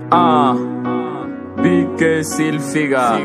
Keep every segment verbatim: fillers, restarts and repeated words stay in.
Ah, B K Silfiga.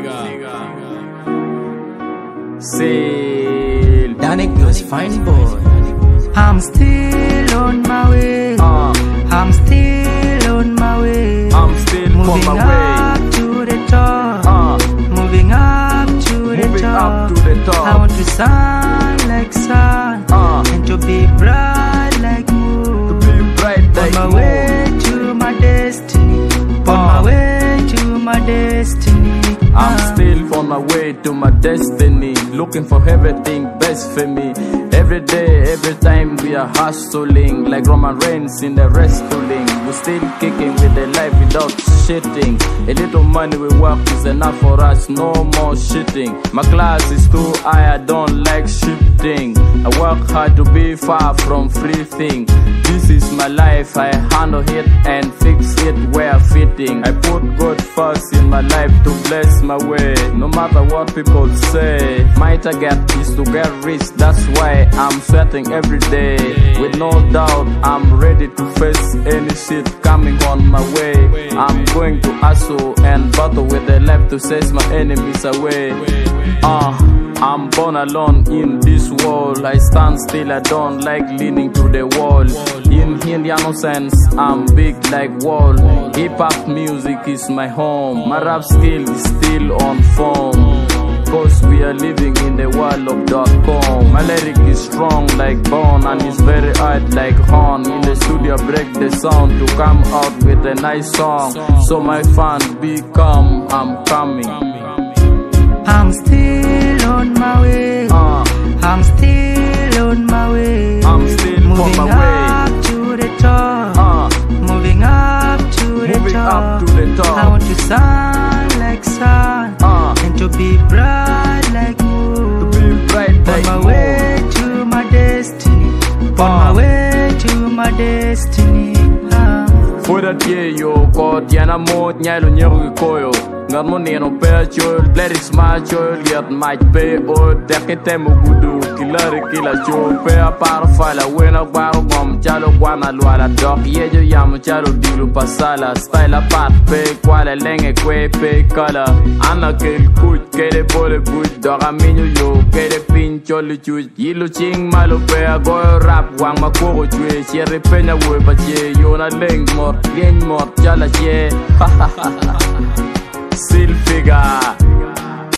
Sil. Danik goes fine boy. I'm still on my way. Ah, I'm still on my way. I'm still on Moving my way. up to the top. Ah, Moving up to the moving top. up to the top. I want to shine like sun. Ah, And to be bright like moon. to be bright On like my moon. way to my destiny. On Ah. my way to my destiny. I'm Ah. still on my way to my destiny, looking for everything best for me. Every day, every time we are hustling, like Roman Reigns in the wrestling. We're still kicking with the life without shitting. A little money we work is enough for us, no more shitting. My class is too high, I don't like shifting. I work hard to be far from free thing. This is my life, I handle it and fix it where fitting. I put God first in my life to bless my way. No matter what people say, my target is to get rich. That's why I'm sweating every day. With no doubt, I'm ready to face any shit coming on my way. I'm going to hustle and battle with the life to chase my enemies away. Uh, I'm born alone in this world. I stand still, I don't like leaning to the wall. In Indian sense, I'm big like wall. Hip hop music is my home. My rap skill is still on form. Cause we are living in the world of dot com. My lyric is strong like bone and it's very hard like horn. In the studio break the sound to come out with a nice song. So my fans be calm, I'm coming. I'm still on my way. Uh, I'm still on my way. I'm still on Moving my way. up to the top. Uh, Moving up to the moving top. up to the I top. want to shine like sun. Uh, And to be bright like moon. to be bright On like my moon. way to my destiny. On my way to my destiny. Ah. For that year yo caught yana mot nyalo nyaru koyo. Ngat mo neno pe chol lyrics ma chol yat might pay or dekete mugudu kilare kila chol pe aparo fala wena baro bom chalo guana luala dok yejo yam chalo dilu pasala style apart pe kwala lenge kwe pe kala ana kel kuch kede bole buch doga minyo yo kede pin choli chuch yilu ching malo pe agoyo rap wang makoro chwe chere penya we bache yo na leng mor leng mor chala che Silfiga.